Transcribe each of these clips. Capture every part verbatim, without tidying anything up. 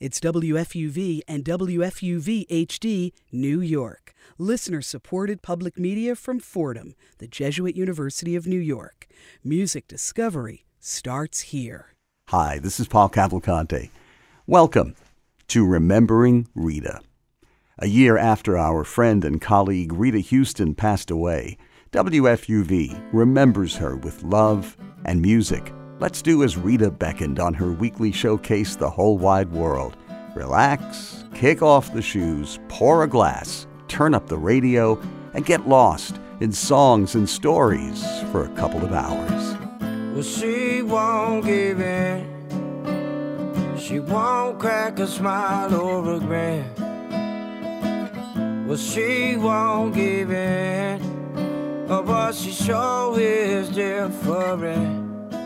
It's W F U V and W F U V H D, New York. Listener-supported public media from Fordham, the Jesuit University of New York. Music discovery starts here. Hi, this is Paul Cavalcante. Welcome to Remembering Rita. A year after our friend and colleague Rita Houston passed away, W F U V remembers her with love and music. Let's do as Rita beckoned on her weekly showcase, The Whole Wide World. Relax, kick off the shoes, pour a glass, turn up the radio, and get lost in songs and stories for a couple of hours. Well, she won't give in. She won't crack a smile or a grin. Well, she won't give in. Oh, but she sure is different.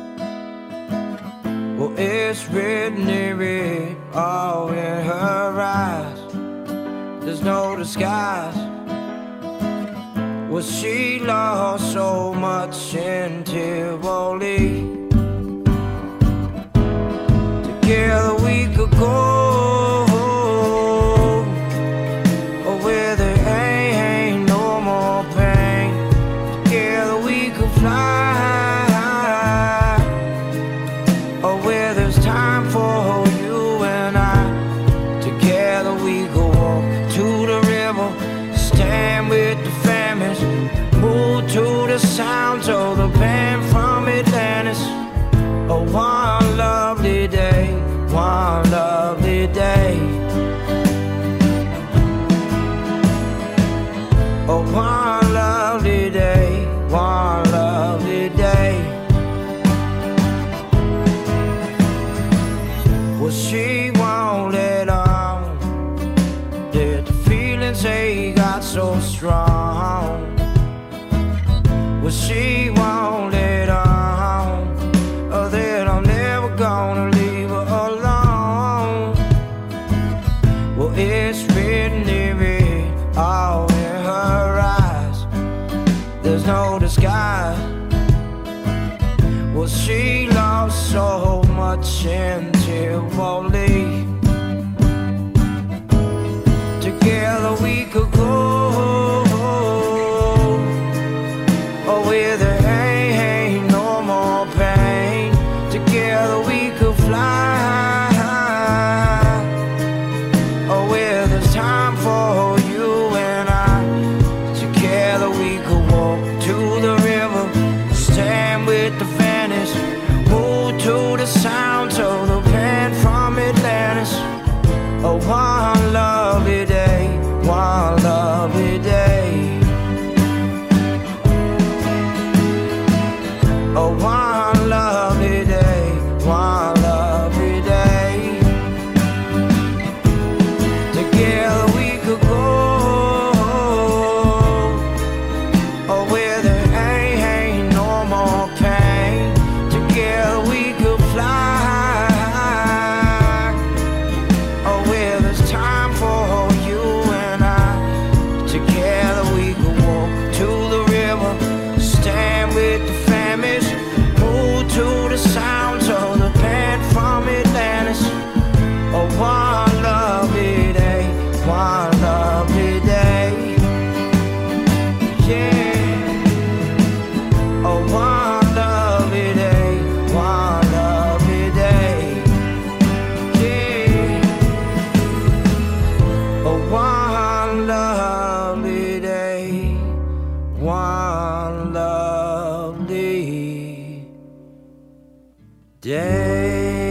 Well, it's written in red, all in her eyes. There's no disguise. Well, she lost so much in Tivoli. Together we could go, oh, where there ain't no more pain. Together we could fly. Time for you and I. Together we go walk to the river, stand with the families, move to the sounds of the band from Atlantis. Oh, one lovely day, one lovely day. Oh, one lovely day, one lovely day. Well, she won't let on that the feelings they got so strong. Well, she won't let on oh, that I'm never gonna leave her alone. Well, it's written in red, all in her eyes. There's no disguise. Well, she lost so much in Tivoli. Together we could go, oh, where there ain't no more pain. Together we could fly, oh, where there's time for you and I. Together we could walk to the river, stand with the fannies, move to the sounds of the band from Atlantis. Oh, one lovely day, one lovely day. Oh, one lovely day, one lovely day. Together we could go, oh, where there ain't, ain't no more pain. Together we could fly, oh, where there's time for you and I. Together we could walk to the river, stand with the families, move to the sounds of the band from Atlantis. Oh, one lovely day, one lovely day. Yeah. Oh, one lovely day, one lovely day. Yeah. Oh, one lovely day, one lovely day.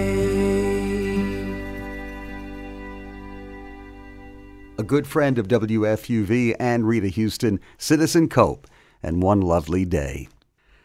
A good friend of W F U V and Rita Houston, Citizen Cope, and One Lovely Day.